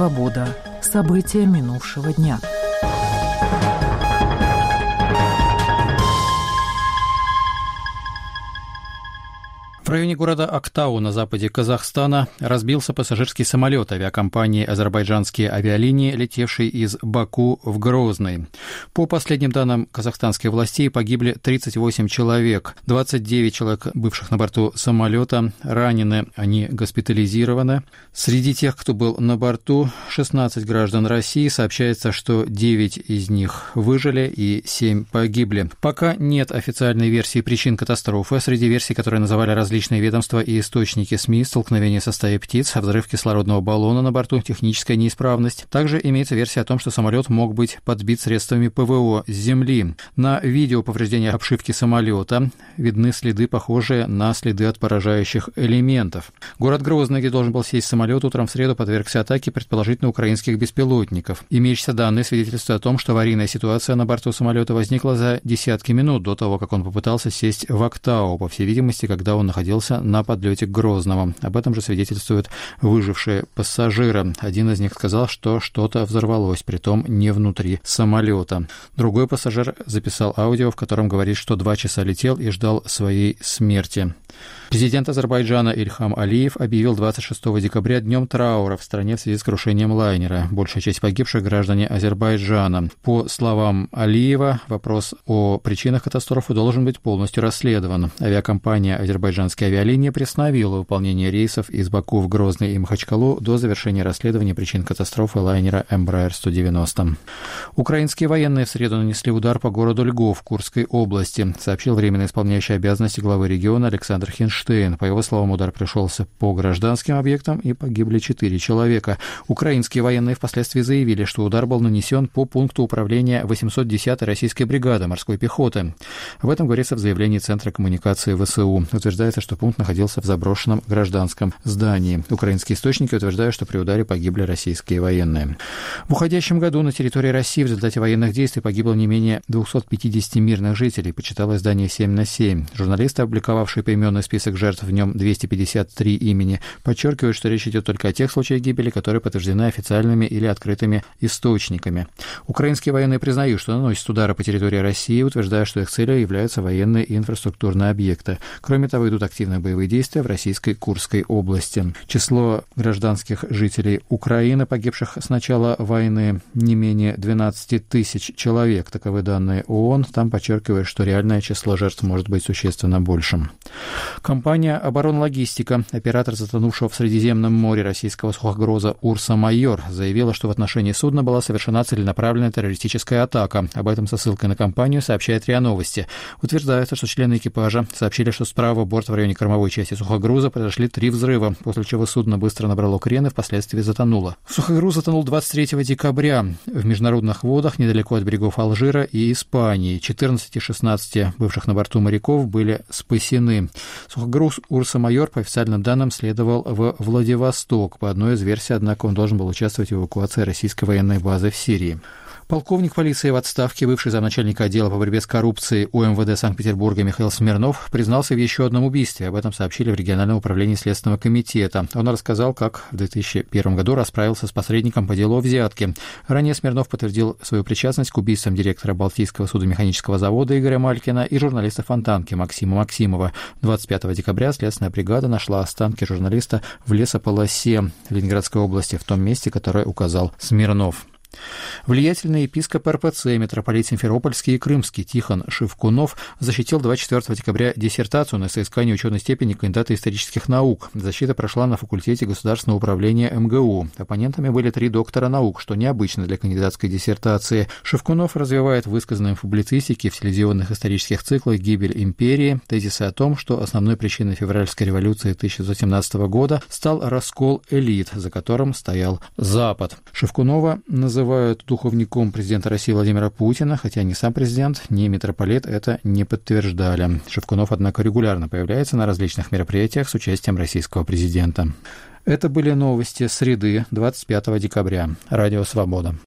«Свобода». События минувшего дня. В районе города Актау на западе Казахстана разбился пассажирский самолет авиакомпании «Азербайджанские авиалинии», летевший из Баку в Грозный. По последним данным казахстанских властей погибли 38 человек. 29 человек, бывших на борту самолета, ранены, они госпитализированы. Среди тех, кто был на борту, 16 граждан России. Сообщается, что 9 из них выжили и 7 погибли. Пока нет официальной версии причин катастрофы. Среди версий, которые называли различные ведомства и источники СМИ, столкновение со стаей птиц, взрыв кислородного баллона на борту, техническая неисправность. Также имеется версия о том, что самолет мог быть подбит средствами ПВО с земли. На видео повреждения обшивки самолета видны следы, похожие на следы от поражающих элементов. Город Грозный, где должен был сесть самолет, утром в среду подвергся атаке, предположительно, украинских беспилотников. Имеющиеся данные свидетельствуют о том, что аварийная ситуация на борту самолета возникла за десятки минут до того, как он попытался сесть в Актау, по всей видимости, когда он находился на подлете к Грозному. Об этом же свидетельствуют выжившие пассажиры. Один из них сказал, что что-то взорвалось, притом не внутри самолета. Другой пассажир записал аудио, в котором говорит, что 2 часа летел и ждал своей смерти. Президент Азербайджана Ильхам Алиев объявил 26 декабря днем траура в стране в связи с крушением лайнера. Большая часть погибших — граждане Азербайджана. По словам Алиева, вопрос о причинах катастрофы должен быть полностью расследован. Авиакомпания «Азербайджанские авиалинии» приостановила выполнение рейсов из Баку в Грозный и Махачкалу до завершения расследования причин катастрофы лайнера Embraer 190. Украинские военные в среду нанесли удар по городу Льгов в Курской области, сообщил временно исполняющий обязанности главы региона Александр Хинштейн. По его словам, удар пришелся по гражданским объектам и погибли 4 человека. Украинские военные впоследствии заявили, что удар был нанесен по пункту управления 810-й российской бригады морской пехоты. Об этом говорится в заявлении Центра коммуникации ВСУ. Утверждается, что пункт находился в заброшенном гражданском здании. Украинские источники утверждают, что при ударе погибли российские военные. В уходящем году на территории России в результате военных действий погибло не менее 250 мирных жителей, почитало издание 7/7. Журналисты, опубликовавшие поименный список жертв, в нем 253 имени, подчеркивают, что речь идет только о тех случаях гибели, которые подтверждены официальными или открытыми источниками. Украинские военные признают, что наносят удары по территории России, утверждая, что их целью являются военные и инфраструктурные объекты. Кроме того, идут активные боевые действия в российской Курской области. Число гражданских жителей Украины, погибших с начала войны, не менее 12 тысяч человек. Таковы данные ООН. Там подчеркивают, что реальное число жертв может быть существенно большим. Компания «Оборонлогистика», оператор затонувшего в Средиземном море российского сухогруза «Урса-Майор», заявила, что в отношении судна была совершена целенаправленная террористическая атака. Об этом со ссылкой на компанию сообщает РИА Новости. Утверждается, что члены экипажа сообщили, что справа борта в районе кормовой части сухогруза произошли 3 взрыва, после чего судно быстро набрало крен и впоследствии затонуло. Сухогруз затонул 23 декабря в международных водах недалеко от берегов Алжира и Испании. 14 и 16 бывших на борту моряков были спасены. Сухогруз «Урса-Майор» по официальным данным следовал в Владивосток. По одной из версий, однако, он должен был участвовать в эвакуации российской военной базы в Сирии. Полковник полиции в отставке, бывший замначальника отдела по борьбе с коррупцией УМВД Санкт-Петербурга Михаил Смирнов признался в еще одном убийстве. Об этом сообщили в региональном управлении Следственного комитета. Он рассказал, как в 2001 году расправился с посредником по делу о взятке. Ранее Смирнов подтвердил свою причастность к убийствам директора Балтийского судомеханического завода Игоря Малькина и журналиста Фонтанки Максима Максимова. 25 декабря следственная бригада нашла останки журналиста в лесополосе Ленинградской области, в том месте, которое указал Смирнов. Влиятельный епископ РПЦ, митрополит Симферопольский и Крымский Тихон Шевкунов защитил 24 декабря диссертацию на соискание ученой степени кандидата исторических наук. Защита прошла на факультете государственного управления МГУ. Оппонентами были 3 доктора наук, что необычно для кандидатской диссертации. Шевкунов развивает в высказанной публицистике в телевизионных исторических циклах «Гибель империи» тезисы о том, что основной причиной февральской революции 1917 года стал раскол элит, за которым стоял Запад. Шевкунова называют духовником президента России Владимира Путина, хотя ни сам президент, ни митрополит это не подтверждали. Шевкунов, однако, регулярно появляется на различных мероприятиях с участием российского президента. Это были новости среды, 25 декабря. Радио «Свобода».